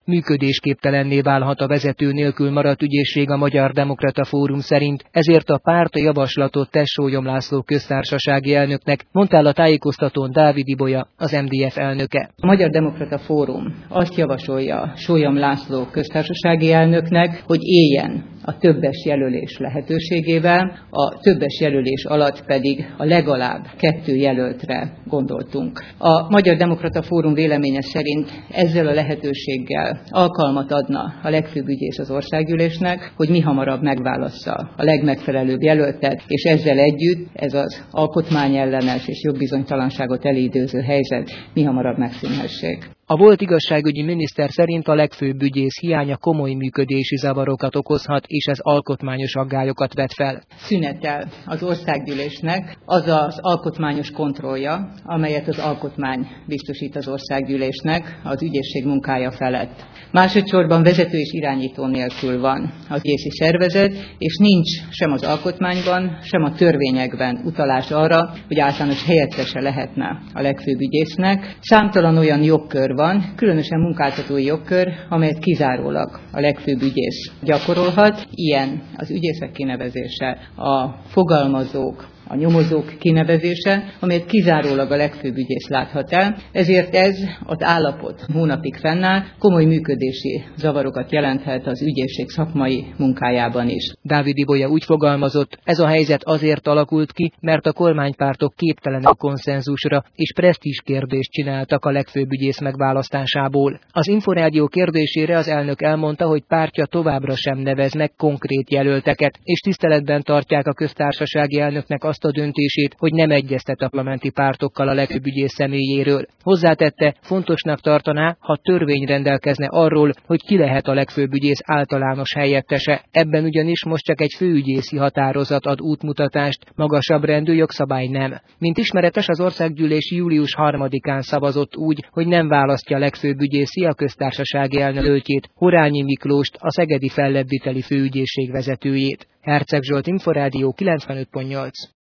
Működésképtelenné válhat a vezető nélkül maradt ügyészség a Magyar Demokrata Fórum szerint, ezért a párt javaslatot tesz Sólyom László köztársasági elnöknek, mondta el a tájékoztatón Dávid Ibolya, az MDF elnöke. A Magyar Demokrata Fórum azt javasolja Sólyom László köztársasági elnöknek, hogy éljen a többes jelölés lehetőségével, a többes jelölés alatt pedig a legalább 2 jelöltre gondoltunk. A Magyar Demokrata Fórum véleménye szerint ezzel a lehetőséggel alkalmat adna a legfőbb ügyész az országgyűlésnek, hogy mihamarabb megválassza a legmegfelelőbb jelöltet, és ezzel együtt ez az alkotmányellenes és jogbizonytalanságot elidőző helyzet mihamarabb megszűnhessék. A volt igazságügyi miniszter szerint a legfőbb ügyész hiánya komoly működési zavarokat okozhat, és ez alkotmányos aggályokat vet fel. Szünetel az országgyűlésnek az az alkotmányos kontrollja, amelyet az alkotmány biztosít az országgyűlésnek az ügyészség munkája felett. Másodszorban vezető és irányító nélkül van az ügyészi szervezet, és nincs sem az alkotmányban, sem a törvényekben utalás arra, hogy általános helyettese lehetne a legfőbb ügyésznek. Számtalan olyan jogkör van, különösen munkáltatói jogkör, amelyet kizárólag a legfőbb ügyész gyakorolhat. Ilyen az ügyészek kinevezése, a fogalmazók, a nyomozók kinevezése, amelyet kizárólag a legfőbb ügyész láthat el, ezért ez az állapot hónapig fennáll, komoly működési zavarokat jelenthet az ügyészség szakmai munkájában is. Dávid Ibolya úgy fogalmazott, ez a helyzet azért alakult ki, mert a kormánypártok képtelenek konszenzusra és presztízskérdést csináltak a legfőbb ügyész megválasztásából. Az Inforádió kérdésére az elnök elmondta, hogy pártja továbbra sem nevez meg konkrét jelölteket, és tiszteletben tartják a köztársasági elnöknek azt a döntését, hogy nem egyeztet a parlamenti pártokkal a legfőbb ügyész személyéről. Hozzátette, fontosnak tartaná, ha törvény rendelkezne arról, hogy ki lehet a legfőbb ügyész általános helyettese. Ebben ugyanis most csak egy főügyészi határozat ad útmutatást, magasabb rendű jogszabály nem. Mint ismeretes, az országgyűlés július 3-án szavazott úgy, hogy nem választja a legfőbb ügyészi a köztársasági elnököltjét, Horányi Miklóst, a szegedi fellebbviteli főügyészség vezetőjét. Herceg Zsolt, Inforádió 95.8.